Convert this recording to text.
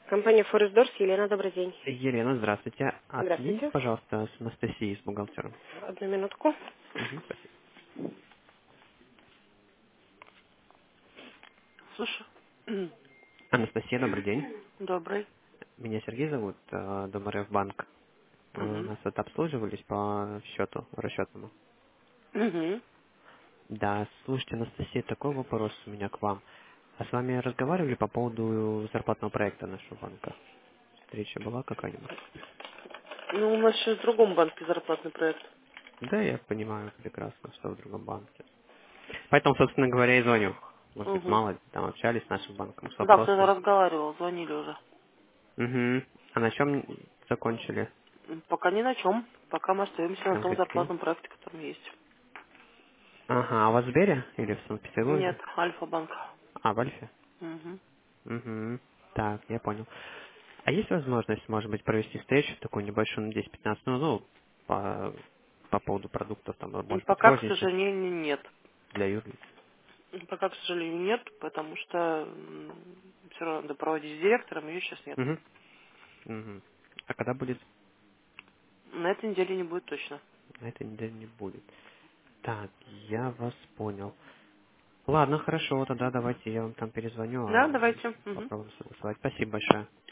Компания Forest Doors, Елена, добрый день. Елена, здравствуйте. Отсоедините, Здравствуйте. пожалуйста, с Анастасией, с бухгалтером. Одну минутку. Мгм, спасибо. Слушай. Анастасия, добрый день. Добрый. Меня Сергей зовут, Дом РФ Банк. Вы у Угу. нас вот обслуживались по счету расчетному. Угу. Да, слушайте, Анастасия, такой вопрос у меня к вам. А с вами разговаривали по поводу зарплатного проекта нашего банка? Встреча была какая-нибудь? Ну, у нас сейчас в другом банке зарплатный проект. Да, я понимаю прекрасно, что в другом банке. Поэтому, собственно говоря, и звоню. Может быть, Угу. мало ли, там общались с нашим банком с Да, кто-то вопросами. разговаривал, звонили уже. Угу. А на чем закончили? Пока ни на чем. Пока мы остаемся на Прям том говорите, зарплатном проекте, который есть. ага, а у вас в Сбере или в Санкт-Петербурге? Нет, Альфа-банк. А, в Альфе? Угу. Угу. Так, я понял. А есть возможность, может быть, провести встречу такую небольшую на 10-15 минут, ну, по поводу продуктов, там, может быть, Пока, к розницы сожалению, нет. для юрлиц? Пока, к сожалению, нет, потому что все равно надо проводить с директором, ее сейчас нет. Угу. Угу. А когда будет? На этой неделе не будет точно. На этой неделе не будет. Так, я вас понял. Ладно, хорошо, тогда давайте я вам там перезвоню, Да, а давайте. Угу. попробуем согласовать. Спасибо большое.